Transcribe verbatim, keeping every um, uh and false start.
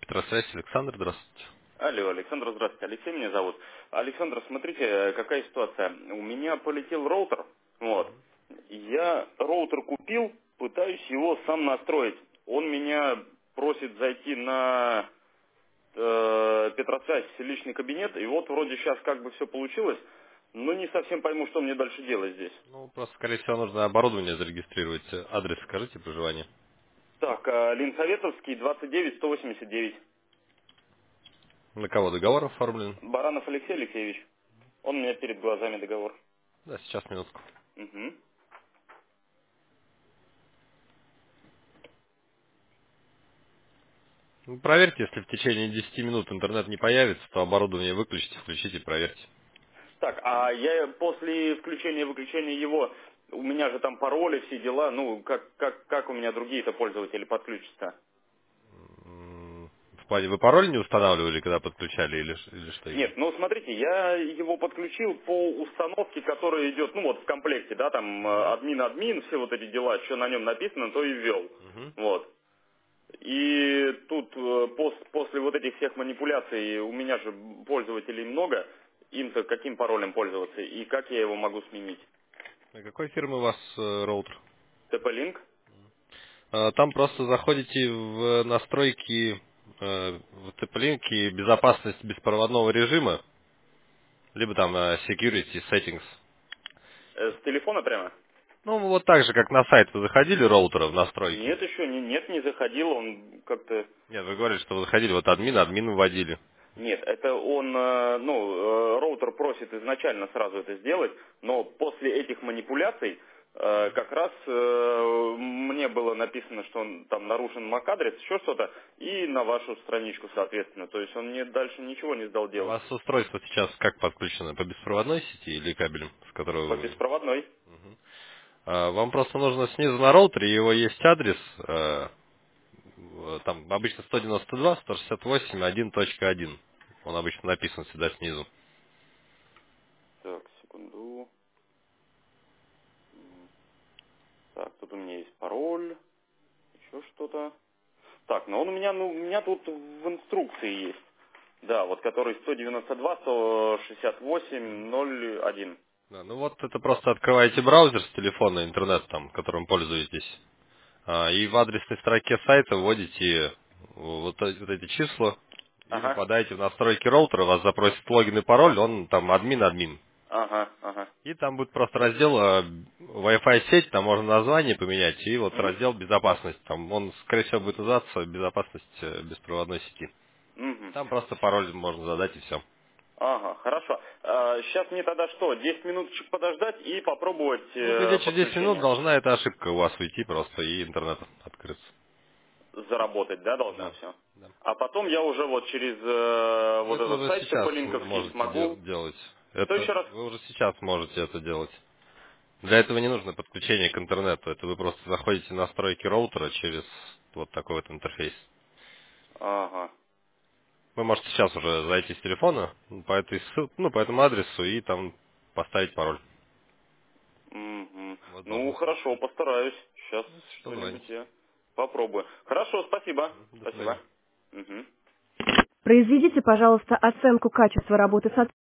Электросвязь, Александр, здравствуйте. Алло, Александр, здравствуйте. Алексей меня зовут. Александр, смотрите, какая ситуация. У меня полетел роутер. Вот. Я роутер купил, пытаюсь его сам настроить. Он меня просит зайти на э, Петросвязь, личный кабинет. И вот вроде сейчас как бы все получилось. Но не совсем пойму, что мне дальше делать здесь. Ну, просто, скорее всего, нужно оборудование зарегистрировать. Адрес скажите, проживание. Так, э, Ленсоветовский, двадцать девять сто восемьдесят девять. На кого договор оформлен? Баранов Алексей Алексеевич. Он у меня перед глазами договор. Да, сейчас, минутку. Угу. Ну, проверьте, если в течение десяти минут интернет не появится, то оборудование выключите, включите, проверьте. Так, а я после включения и выключения его, у меня же там пароли, все дела, ну, как, как, как у меня другие-то пользователи подключатся? М, В плане, вы пароль не устанавливали, когда подключали, или, ш- или что именно? Нет, ну, смотрите, я его подключил по установке, которая идет, ну, вот в комплекте, да, там, Мгм. админ-админ, все вот эти дела, что на нем написано, то и ввел. Мгм. Вот. И тут э, пос- после вот этих всех манипуляций у меня же пользователей много, им-то каким паролем пользоваться и как я его могу сменить? А какой фирмы у вас э, роутер? тэ пэ-линк? Э, Там просто заходите в настройки э, в теплинке безопасность беспроводного режима, либо там э, security settings. Э, С телефона прямо? Ну, вот так же, как на сайт вы заходили роутера в настройки. Нет, еще не, нет, не заходил, он как-то... Нет, вы говорили, что вы заходили, вот админ, админ вводили. Нет, это он, э, ну, э, роутер просит изначально сразу это сделать, но после этих манипуляций э, как раз э, мне было написано, что он там нарушен мак-адрес, еще что-то, и на вашу страничку, соответственно. То есть он мне дальше ничего не сдал У делать. вас устройство сейчас как подключено? По беспроводной сети или кабелем, с которого По вы... беспроводной. Мгм. А, Вам просто нужно снизу на роутере, его есть адрес, э, в- там обычно сто девяносто два сто шестьдесят восемь один точка один. Он обычно написан всегда снизу. Так, секунду. М, Так, тут у меня есть пароль, еще что-то. Так, но он у меня, ну, у меня тут в инструкции есть. Да, вот который сто девяносто два сто шестьдесят восемь ноль один. Да, ну вот это просто открываете браузер с телефона, интернет там, которым пользуетесь. А, И в адресной строке сайта вводите вот эти, вот эти числа и Ага, попадаете в настройки роутера, вас запросит логин и пароль, он там админ-админ. ага, ага. И там будет просто раздел э, Wi-Fi сеть, там можно название поменять, и вот М? раздел безопасность. Там он, скорее всего, будет называться безопасность э, беспроводной сети. Мгм. Там просто пароль можно задать и все. Ага, хорошо. сейчас мне тогда что, десять минуточек подождать и попробовать Ну, вот э, где через десять минут подключение? должна эта ошибка у вас уйти просто, и интернет открыться. Заработать, да, должно Да, все? да. А потом я уже вот через э, Ну, вот это этот уже сайт сейчас Тополинковский можете дел- смогу... делать. Что Это еще раз? вы уже сейчас можете это делать. Для этого не нужно подключение к интернету. Это вы просто заходите в настройки роутера через вот такой вот интерфейс. Ага. Вы можете сейчас уже зайти с телефона по этой ссыл- ну, по этому адресу и там поставить пароль. Мгм. У вас Ну, должно хорошо, получиться. постараюсь. Сейчас Ну, если что, что-нибудь звоните. я попробую. Хорошо, спасибо. До свидания. Спасибо. Мгм. Произведите, пожалуйста, оценку качества работы сотрудника.